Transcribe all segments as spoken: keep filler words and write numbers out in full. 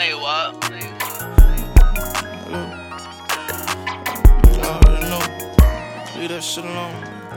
Say what? I already know. Leave that shit alone.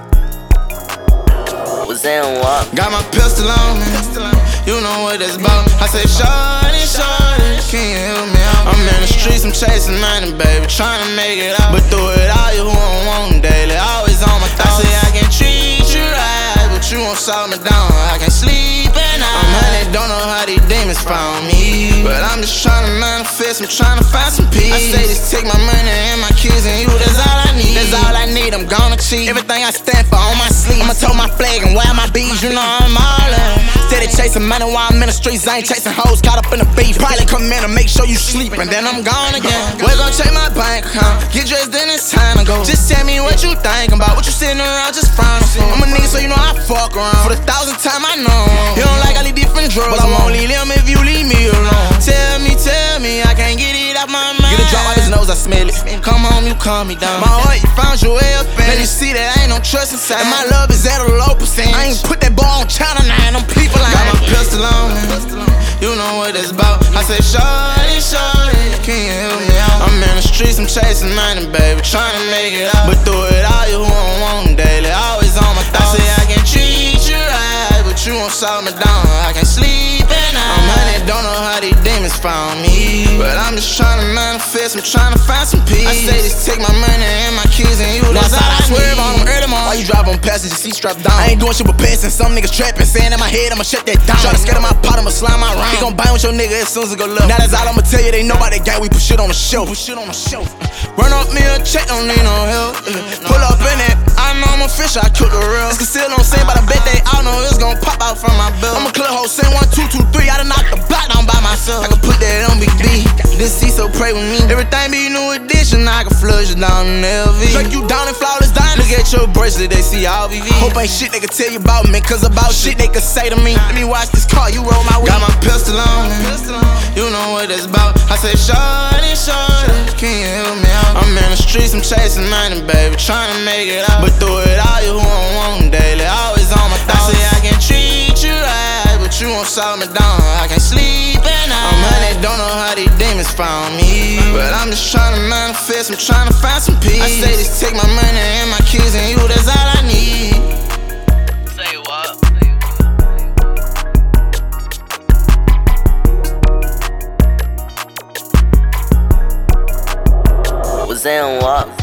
Was saying what? Got my pistol on me. You know what it's about. I say, shorty, shorty, can you help me out? I'm in the streets, I'm chasing money, baby, trying to make it out. But through it all, you who I want daily, always on my thoughts. I say I can treat you right, but you won't slow me down. I can sleep at night. I'm honey, don't know how these demons found me, but I'm just trying to manifest, I'm trying to find some peace. I say just take my money and my kids and you, that's all I need. That's all I need, I'm gonna cheat. Everything I stand for on my sleeve. I'ma tote my flag and wear my beads, you know I'm all in. Steady chasing money while I'm in the streets, I ain't chasing hoes, caught up in the beef. Probably come in and make sure you sleep, and then I'm gone again. We're gon' check my bank account, get dressed, then it's time to go. Just tell me what you think about, what you sitting around just frowning for. I'm a nigga, so you know I fuck around. For the thousandth time I know you don't like all these different drugs, but I won't leave them if you leave me alone. Tell me, tell me, I can't get it out my mind. Get a drop out his nose, I smell it. Come home, you calm me down. My heart, you found your way up in. Let you see that I ain't no trust inside, and my love is at a low percent. I ain't put that ball on China nine, them people like got my pistol on me. You know what it's about. I say, shorty, shorty, can you help me out? I'm in the streets, I'm chasing money, baby, trying to make it out. But through it all, you who I want daily, always on my thoughts. I say I can treat you right, but you won't slow me down. I can sleep at night. I'm honey, don't know how these demons found me, but I'm just trying to manifest, I'm trying to find some peace. I say just take my money and my kids and you, that's all I swerve on them early morning. Why you drive on passenger seat strapped down? I ain't doing shit but passing, some niggas trapping, saying in my head I'ma shut that down. Try to scatter my pot, I'ma slime my round. He gon' bang with your nigga as soon as it go low. Now that's all I'ma tell you, they know about that gang, we put shit on the show. Put shit on the show. Run up me a check, don't need no help. Pull up in it, I know I'm a fish, I cook a real. It's concealed on scene, but I bet they all know it's gon' pop out from my belt. I'm a clear hole, send one, two, two, three, I done knocked the block down by myself. I can put that on Big D, this C, so pray with me. Everything be new edition, I can flush it down in L V. Drake you down in flawless diamonds. Look at your bracelet, they see all V V. Hope ain't shit they can tell you about me, cause about shit they can say to me. Let me watch this car, you roll my way. Got my pistol on me, you know what it's about. I say, shorty, shorty, can you help me out? I'm in the streets, I'm chasing money, baby, trying to make it out. But through it all, you who I want daily, always on my thoughts. I say I can treat you right, but you won't slow me down. I can sleep at night. I'm honey, don't know how these demons found me, but I'm just trying to manifest, I'm trying to find some peace. I say just take my money and my kids and you, that's all I need. Say what? Was saying what?